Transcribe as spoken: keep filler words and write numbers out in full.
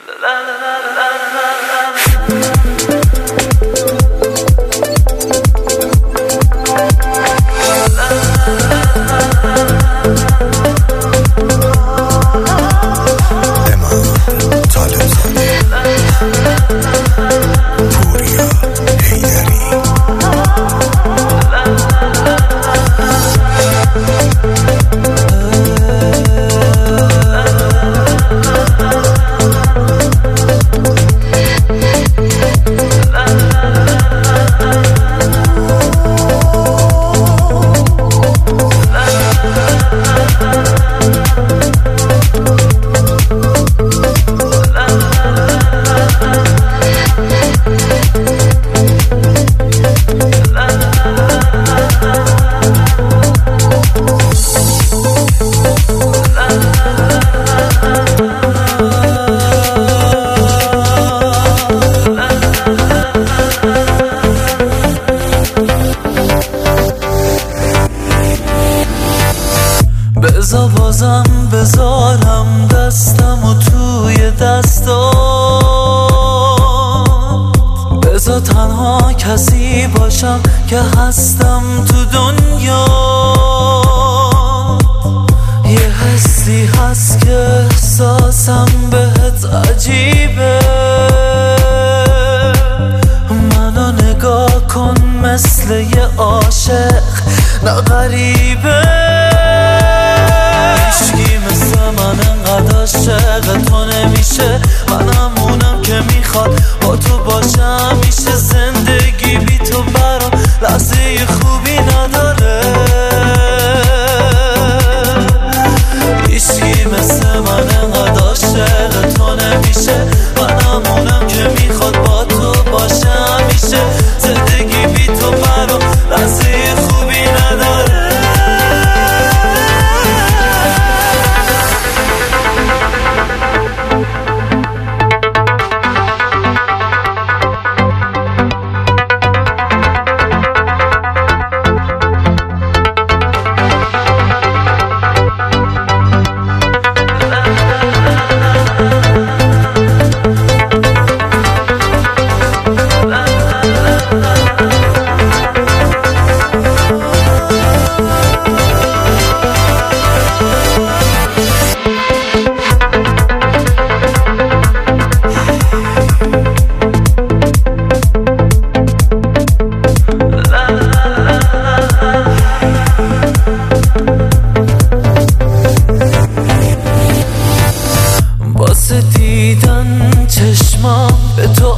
بزا بازم بذارم دستم و توی دستات، بزا تنها کسی باشم که هستم تو دنیا. یه حسی هست که احساسم بهت عجیبه، منو نگاه کن مثل یه عاشق نه غریبه. هیچکی مثل من انقدر عاشق تو نمیشه، منم اونم که میخواد با تو باشم. میشه زندگی بی تو برام لحظه خوبی نداره. هیچکی مثل من انقدر عاشق تو نمیشه، منم اونم که میخواد با تو باشم. میشه زندگی بی تو برام لحظه خوبی نداره. واسه دیدن چشمام به تو